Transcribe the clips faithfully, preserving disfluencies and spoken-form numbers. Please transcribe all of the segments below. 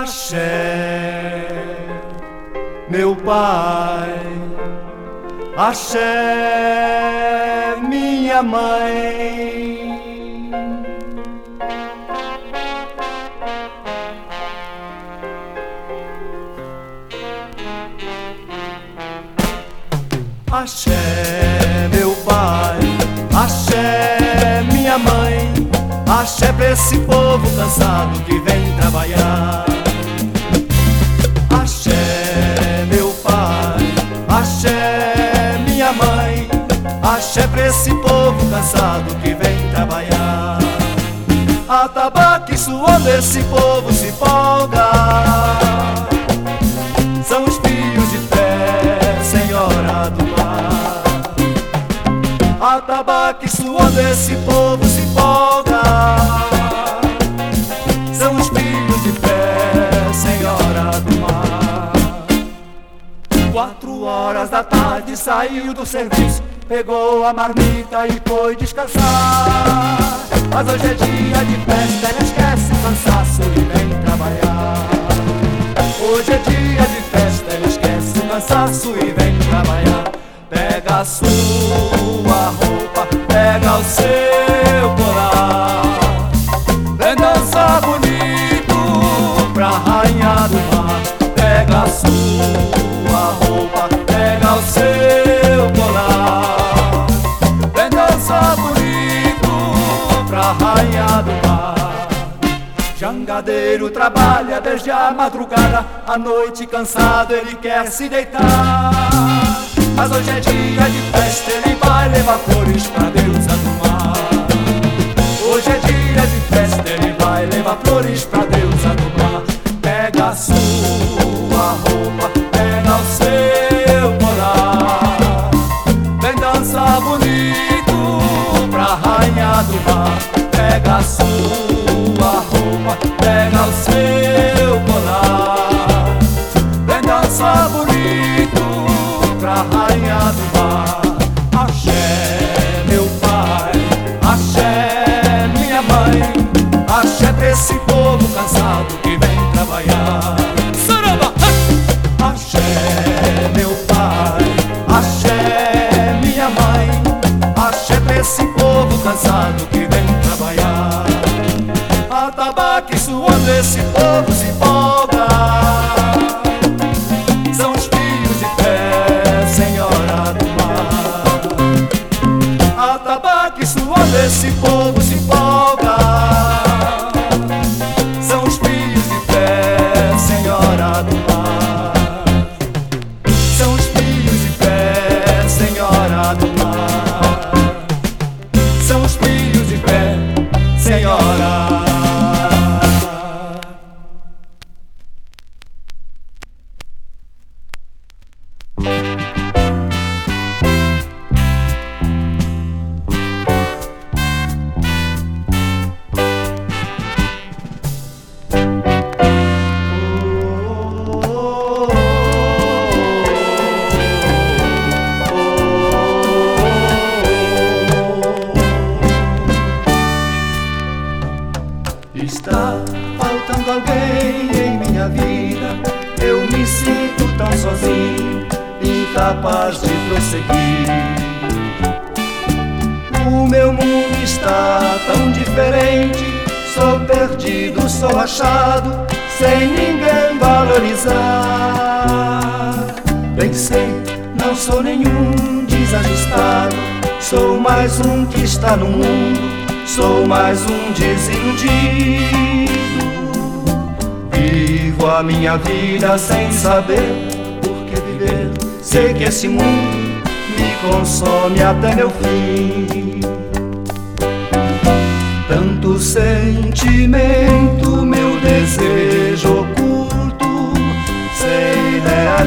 Axé, meu pai, axé, minha mãe. Axé, meu pai, axé, minha mãe, axé pra esse povo cansado que vem trabalhar. Axé, meu pai, axé, minha mãe, axé pra esse povo cansado que vem trabalhar. Atabaque suando esse povo se folga, são os filhos de fé, Senhora do mar. Atabaque suando esse povo se folga, são os filhos de fé, Senhora do mar. Quatro horas da tarde saiu do serviço, pegou a marmita e foi descansar. Mas hoje é dia de festa, ela esquece o cansaço e vem trabalhar. Hoje é dia de festa, ela esquece o cansaço e vem trabalhar. Pega a sua roupa, pega o seu colar, vem dançar bonito pra rainha do mar. Pega a sua roupa, pega o seu colar, vem dançar bonito pra rainha do mar. Jangadeiro trabalha desde a madrugada, à noite cansado ele quer se deitar. Mas hoje é dia de festa, ele vai levar flores pra deusa do mar. Hoje é dia de festa, ele vai levar flores pra deusa do mar. Pega a sua roupa, pega o seu colar, vem dançar bonito pra rainha do mar. Pega a sua roupa, pega o seu colar, vem dançar bonito pra rainha do mar. Axé, meu pai, axé, minha mãe, axé pra esse povo cansado que vem trabalhar. Saraba! Axé, meu pai, axé, minha mãe, axé pra esse povo cansado que vem trabalhar. Atabaque suando esse povo se folga, são os filhos de fé, Senhora do mar. Atabaque suando esse povo se folga, são os filhos de fé, Senhora do mar. São os filhos de fé, Senhora do mar. São os filhos de fé, Senhora. Está faltando alguém em minha vida, eu me sinto tão sozinho, incapaz de prosseguir. O meu mundo está tão diferente, sou perdido, sou achado, sem ninguém valorizar. Bem sei, não sou nenhum desajustado, sou mais um que está no mundo, sou mais um desiludido. Vivo a minha vida sem saber por que viver. Sei que esse mundo me consome até meu fim. Tanto sentimento, meu desejo oculto, sei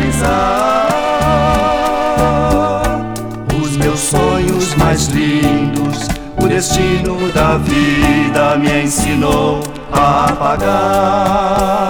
realizar os meus sonhos mais lindos. O destino da vida me ensinou a apagar.